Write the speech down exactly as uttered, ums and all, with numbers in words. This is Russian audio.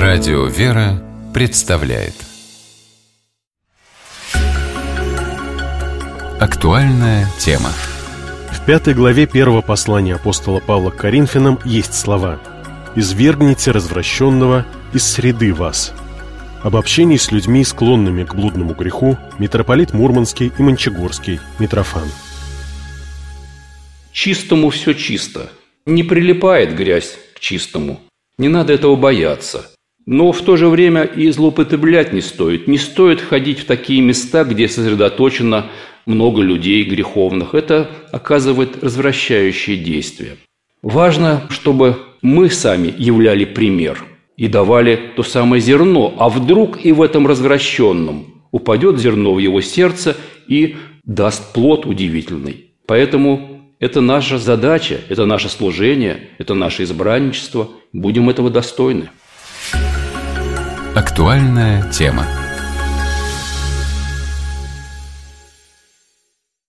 Радио «Вера» представляет актуальная тема. В пятой главе первого послания апостола Павла к Коринфянам есть слова: «Извергните развращенного из среды вас». Об общении с людьми, склонными к блудному греху, митрополит Мурманский и Мончегорский, Митрофан. Чистому все чисто. Не прилипает грязь к чистому. Не надо этого бояться. Но в то же время и злоупотреблять не стоит. Не стоит ходить в такие места, где сосредоточено много людей греховных. Это оказывает развращающее действие. Важно, чтобы мы сами являли пример и давали то самое зерно. А вдруг и в этом развращенном упадет зерно в его сердце и даст плод удивительный. Поэтому это наша задача, это наше служение, это наше избранничество. Будем этого достойны. Актуальная тема.